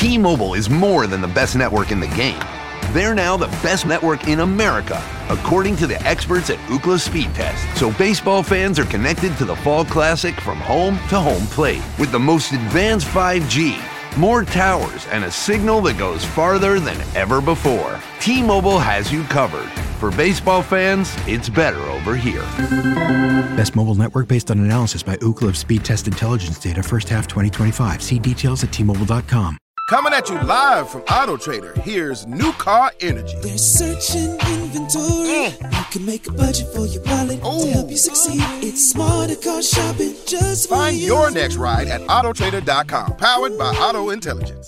T-Mobile is more than the best network in the game. They're now the best network in America, according to the experts at Ookla Speed Test. So baseball fans are connected to the Fall Classic from home to home plate with the most advanced 5G, more towers, and a signal that goes farther than ever before. T-Mobile has you covered. For baseball fans, it's better over here. Best mobile network based on analysis by Ookla of Speed Test Intelligence data first half 2025. See details at T-Mobile.com. Coming at you live from Auto Trader, here's New Car Energy. They're searching inventory. You can make a budget for your wallet to help you succeed. It's smarter car shopping just for Find you. your next ride at autotrader.com. Powered by Auto Intelligence.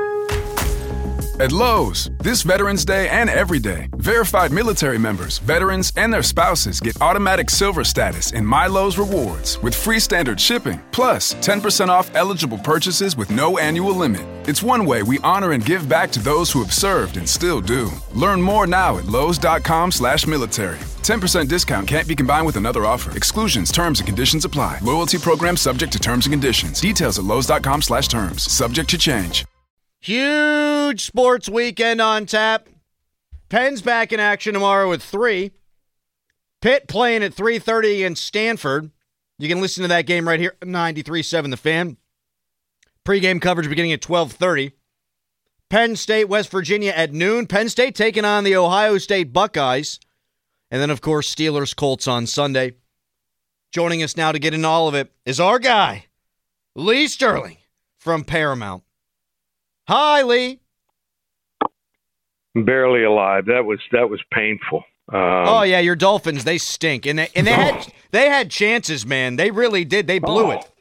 At Lowe's, this Veterans Day and every day, verified military members, veterans, and their spouses get automatic silver status in My Lowe's Rewards with free standard shipping, plus 10% off eligible purchases with no annual limit. It's one way we honor and give back to those who have served and still do. Learn more now at lowes.com/military. 10% discount can't be combined with another offer. Exclusions, terms, and conditions apply. Loyalty program subject to terms and conditions. Details at lowes.com/terms. Subject to change. Huge sports weekend on tap. Penn's back in action tomorrow at 3. Pitt playing at 3:30 against Stanford. You can listen to that game right here, 93.7 The Fan. Pre-game coverage beginning at 12:30. Penn State, West Virginia at noon. Penn State taking on the Ohio State Buckeyes. And then, of course, Steelers, Colts on Sunday. Joining us now to get into all of it is our guy, Lee Sterling from Paramount. Hi, Lee. Barely alive. That was painful. Oh yeah, your Dolphins, they stink, and they had chances, man. They really did. They blew it.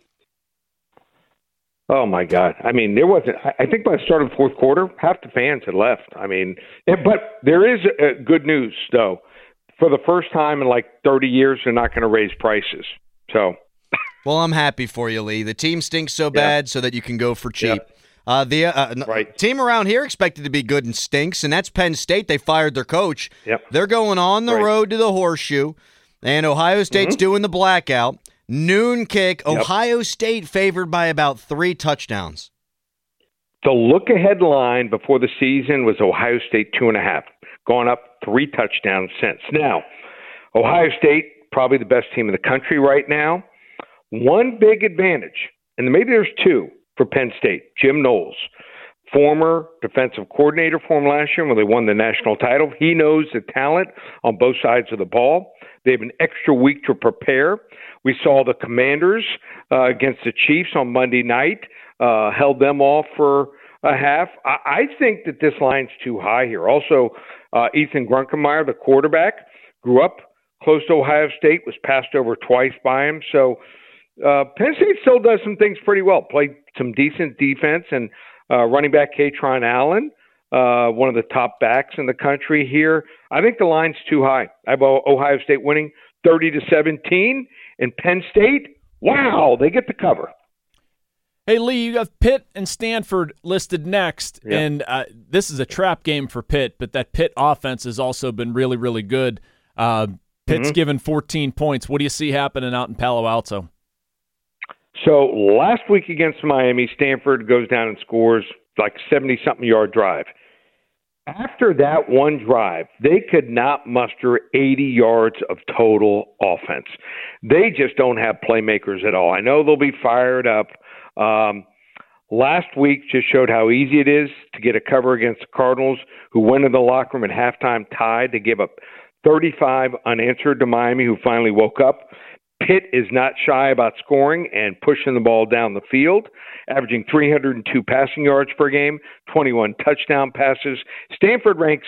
Oh my God! I mean, there wasn't. I think by the start of the fourth quarter, half the fans had left. I mean, but there is good news though. For the first time in like 30 years, they're not going to raise prices. So, well, I'm happy for you, Lee. The team stinks so bad so that you can go for cheap. Yeah. The team around here expected to be good and stinks, and that's Penn State. They fired their coach. Yep. They're going on the road to the horseshoe, and Ohio State's doing the blackout. Noon kick, Ohio State favored by about 3 touchdowns. The look-ahead line before the season was Ohio State 2.5, gone up 3 touchdowns since. Now, Ohio State, probably the best team in the country right now. One big advantage, and maybe there's 2, for Penn State, Jim Knowles, former defensive coordinator for him last year when they won the national title. He knows the talent on both sides of the ball. They have an extra week to prepare. We saw the Commanders against the Chiefs on Monday night, held them off for a half. I think that this line's too high here. Also, Ethan Grunkemeyer, the quarterback, grew up close to Ohio State, was passed over twice by him. So Penn State still does some things pretty well. Played some decent defense, and running back Katron Allen, one of the top backs in the country here. I think the line's too high. I have Ohio State winning 30-17, and Penn State, wow, they get the cover. Hey, Lee, you have Pitt and Stanford listed next, and this is a trap game for Pitt, but that Pitt offense has also been really, really good. Pitt's given 14 points. What do you see happening out in Palo Alto? So last week against Miami, Stanford goes down and scores like 70-something yard drive. After that one drive, they could not muster 80 yards of total offense. They just don't have playmakers at all. I know they'll be fired up. Last week just showed how easy it is to get a cover against the Cardinals, who went in the locker room at halftime tied to give up 35 unanswered to Miami, who finally woke up. Pitt is not shy about scoring and pushing the ball down the field, averaging 302 passing yards per game, 21 touchdown passes. Stanford ranks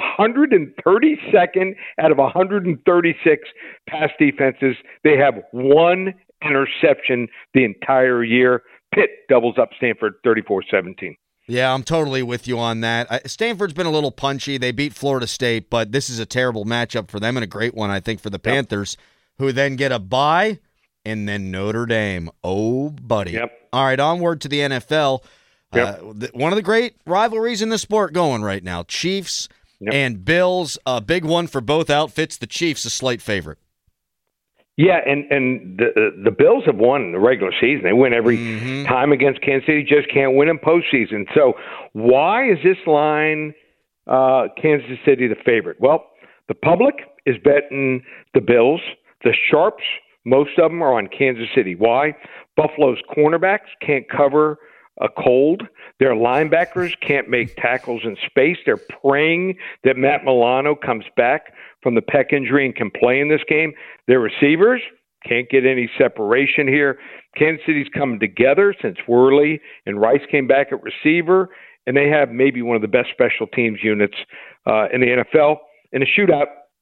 132nd out of 136 pass defenses. They have 1 interception the entire year. Pitt doubles up Stanford 34-17. Yeah, I'm totally with you on that. Stanford's been a little punchy. They beat Florida State, but this is a terrible matchup for them and a great one, I think, for the Panthers, who then get a bye, and then Notre Dame. Oh, buddy. Yep. All right, onward to the NFL. One of the great rivalries in the sport going right now, Chiefs and Bills. A big one for both outfits. The Chiefs, a slight favorite. Yeah, and the Bills have won in the regular season. They win every time against Kansas City, just can't win in postseason. So why is this line Kansas City the favorite? Well, the public is betting the Bills. The sharps, most of them are on Kansas City. Why? Buffalo's cornerbacks can't cover a cold. Their linebackers can't make tackles in space. They're praying that Matt Milano comes back from the pec injury and can play in this game. Their receivers can't get any separation here. Kansas City's coming together since Worley and Rice came back at receiver, and they have maybe one of the best special teams units in the NFL. In a shootout,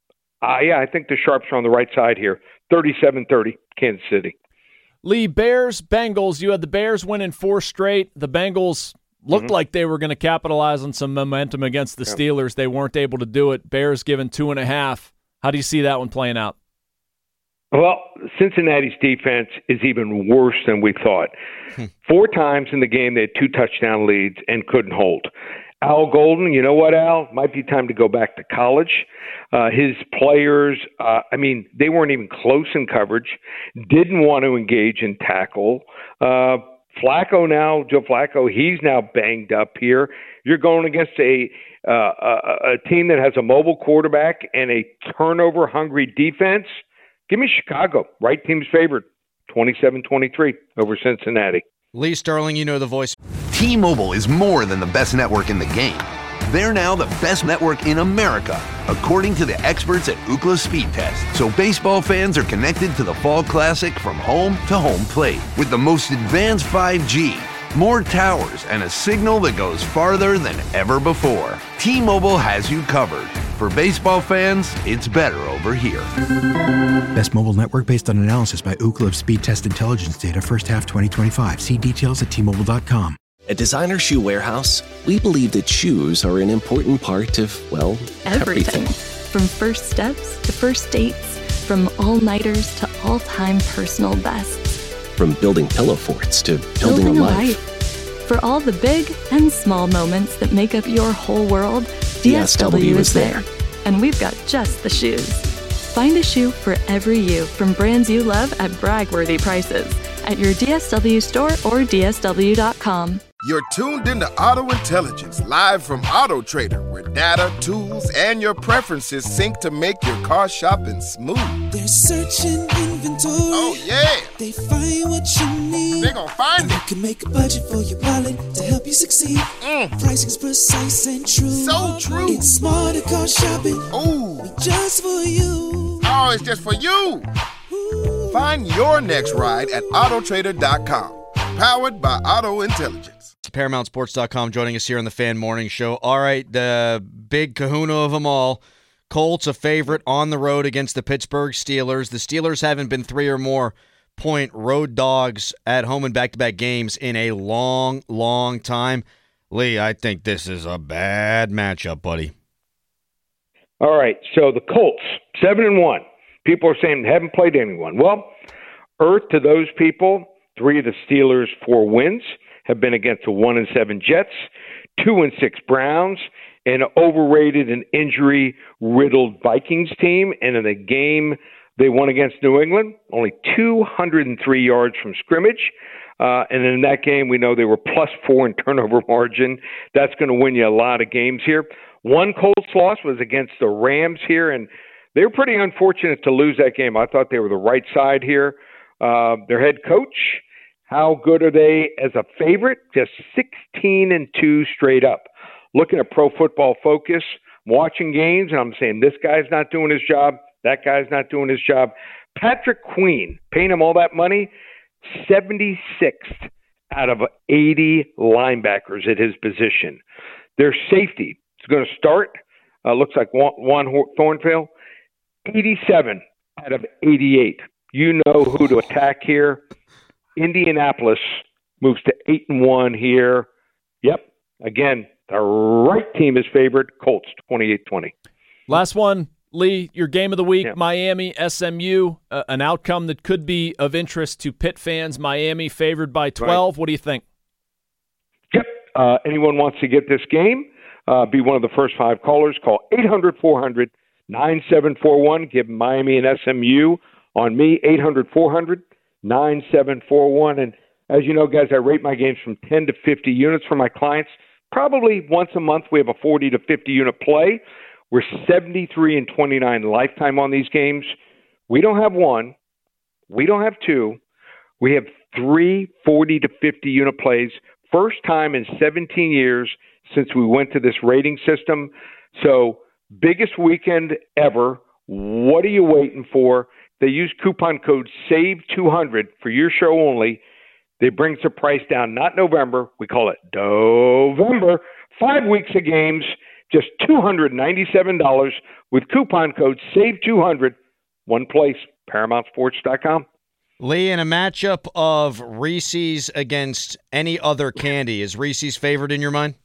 I think the Sharps are on the right side here. 37-30, Kansas City. Lee, Bears, Bengals. You had the Bears winning 4 straight. The Bengals looked like they were going to capitalize on some momentum against the Steelers. They weren't able to do it. Bears given 2.5. How do you see that one playing out? Well, Cincinnati's defense is even worse than we thought. 4 times in the game they had 2 touchdown leads and couldn't hold. Al Golden, you know what, Al? Might be time to go back to college. His players, they weren't even close in coverage, didn't want to engage in tackle. Flacco now, Joe Flacco, he's now banged up here. You're going against a team that has a mobile quarterback and a turnover-hungry defense. Give me Chicago, right team's favorite, 27-23 over Cincinnati. Lee Sterling, you know the voice. T-Mobile is more than the best network in the game. They're now the best network in America, according to the experts at Ookla Speed Test. So baseball fans are connected to the Fall Classic from home to home plate with the most advanced 5G, more towers, and a signal that goes farther than ever before. T-Mobile has you covered. For baseball fans, it's better over here. Best mobile network based on analysis by Ookla Speed Test Intelligence data first half 2025. See details at T-Mobile.com. At Designer Shoe Warehouse, we believe that shoes are an important part of, well, everything. From first steps to first dates, from all-nighters to all-time personal bests. From building pillow forts to building a life. For all the big and small moments that make up your whole world, DSW is there. And we've got just the shoes. Find a shoe for every you from brands you love at brag-worthy prices at your DSW store or DSW.com. You're tuned into Auto Intelligence, live from Auto Trader, where data, tools, and your preferences sync to make your car shopping smooth. They're searching inventory. Oh, yeah. They find what you need. They're gonna find it. You can make a budget for your wallet to help you succeed. Pricing's precise and true. So true. It's smarter car shopping. Ooh. Just for you. Oh, it's just for you. Ooh. Find your next ride at Autotrader.com. Powered by Auto Intelligence. ParamountSports.com joining us here on the Fan Morning Show. All right, the big kahuna of them all. Colts a favorite on the road against the Pittsburgh Steelers. The Steelers haven't been 3 or more point road dogs at home in back-to-back games in a long, long time. Lee, I think this is a bad matchup, buddy. All right, so the Colts, 7-1. People are saying haven't played anyone. Well, earth to those people, 3 of the Steelers' 4 wins have been against the 1-7 Jets, 2-6 Browns, an overrated and injury-riddled Vikings team. And in the game they won against New England, only 203 yards from scrimmage. And in that game, we know they were +4 in turnover margin. That's going to win you a lot of games here. One Colts loss was against the Rams here, and they were pretty unfortunate to lose that game. I thought they were the right side here. Their head coach, how good are they as a favorite? Just 16-2 straight up. Looking at Pro Football Focus, watching games, and I'm saying this guy's not doing his job, that guy's not doing his job. Patrick Queen, paying him all that money, 76th out of 80 linebackers at his position. Their safety is going to start, looks like Juan Thornfield, 87 out of 88. You know who to attack here. Indianapolis moves to 8-1 here. Yep. Again, the right team is favored. Colts, 28-20. Last one, Lee, your game of the week, Miami, SMU, an outcome that could be of interest to Pitt fans. Miami favored by 12. Right. What do you think? Yep. Anyone wants to get this game, be one of the first 5 callers. Call 800-400-9741. Give Miami and SMU on me, 800-400-9741. And as you know, guys, I rate my games from 10 to 50 units for my clients. Probably once a month we have a 40 to 50 unit play. We're 73-29 lifetime on these games. We don't have one. We don't have two. We have 3 40 to 50 unit plays. First time in 17 years since we went to this rating system. So biggest weekend ever. What are you waiting for? They use coupon code SAVE200 for your show only. They brings the price down, not November. We call it Dovember. 5 weeks of games, just $297 with coupon code SAVE200. One place, ParamountSports.com. Lee, in a matchup of Reese's against any other candy, is Reese's favored in your mind?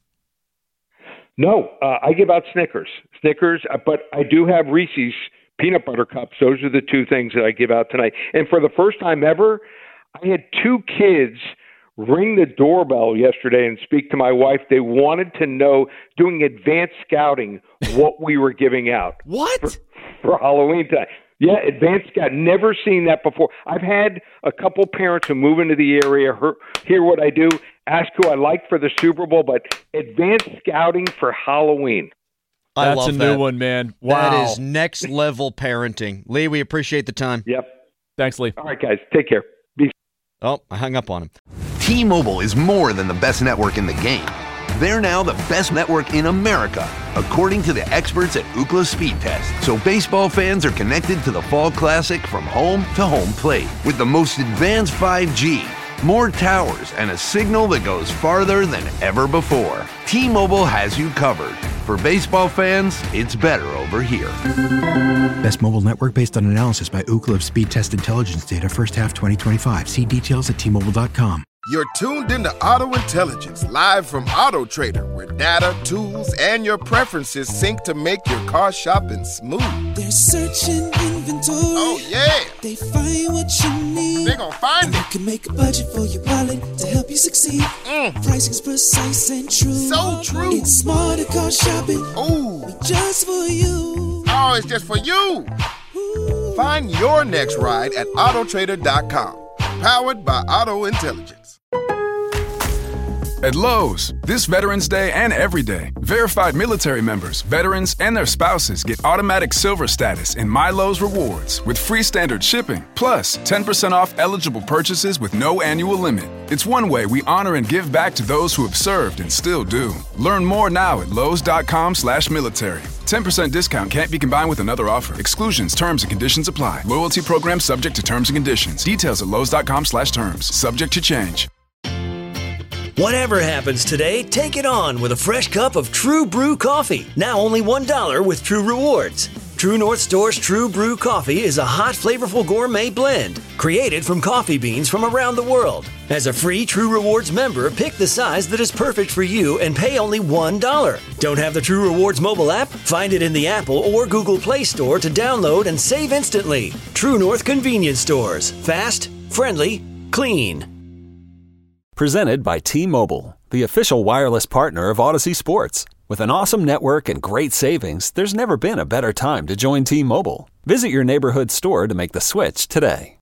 No, I give out Snickers, but I do have Reese's peanut butter cups. Those are the two things that I give out tonight. And for the first time ever, I had 2 kids ring the doorbell yesterday and speak to my wife. They wanted to know, doing advanced scouting, what we were giving out. What? For Halloween time. Yeah, advanced scout. Never seen that before. I've had a couple parents who move into the area, hear what I do, ask who I like for the Super Bowl, but advanced scouting for Halloween. That's a new one, man. Wow. That is next level parenting. Lee, we appreciate the time. Yep. Thanks, Lee. All right, guys. Take care. Oh, I hung up on him. T-Mobile is more than the best network in the game. They're now the best network in America, according to the experts at Ookla Speed Test. So baseball fans are connected to the Fall Classic from home to home plate with the most advanced 5G, more towers, and a signal that goes farther than ever before. T-Mobile has you covered. For baseball fans, it's better over here. Best mobile network based on analysis by Ookla of Speed Test Intelligence data first half 2025. See details at T-Mobile.com. You're tuned into Auto Intelligence, live from Auto Trader, where data, tools, and your preferences sync to make your car shopping smooth. They're searching inventory. Oh, yeah. They find what you need. They're gonna find it. You can make a budget for your wallet to help you succeed. Pricing's precise and true. So true. It's smarter car shopping. Ooh. Just for you. Oh, it's just for you. Ooh. Find your next ride at Autotrader.com. Powered by Auto Intelligence. At Lowe's, this Veterans Day and every day, verified military members, veterans, and their spouses get automatic silver status in My Lowe's Rewards with free standard shipping, plus 10% off eligible purchases with no annual limit. It's one way we honor and give back to those who have served and still do. Learn more now at Lowe's.com/military. 10% discount can't be combined with another offer. Exclusions, terms, and conditions apply. Loyalty program subject to terms and conditions. Details at Lowe's.com/terms. Subject to change. Whatever happens today, take it on with a fresh cup of True Brew coffee. Now only $1 with True Rewards. True North Store's True Brew coffee is a hot, flavorful gourmet blend created from coffee beans from around the world. As a free True Rewards member, pick the size that is perfect for you and pay only $1. Don't have the True Rewards mobile app? Find it in the Apple or Google Play Store to download and save instantly. True North Convenience Stores. Fast, friendly, clean. Presented by T-Mobile, the official wireless partner of Odyssey Sports. With an awesome network and great savings, there's never been a better time to join T-Mobile. Visit your neighborhood store to make the switch today.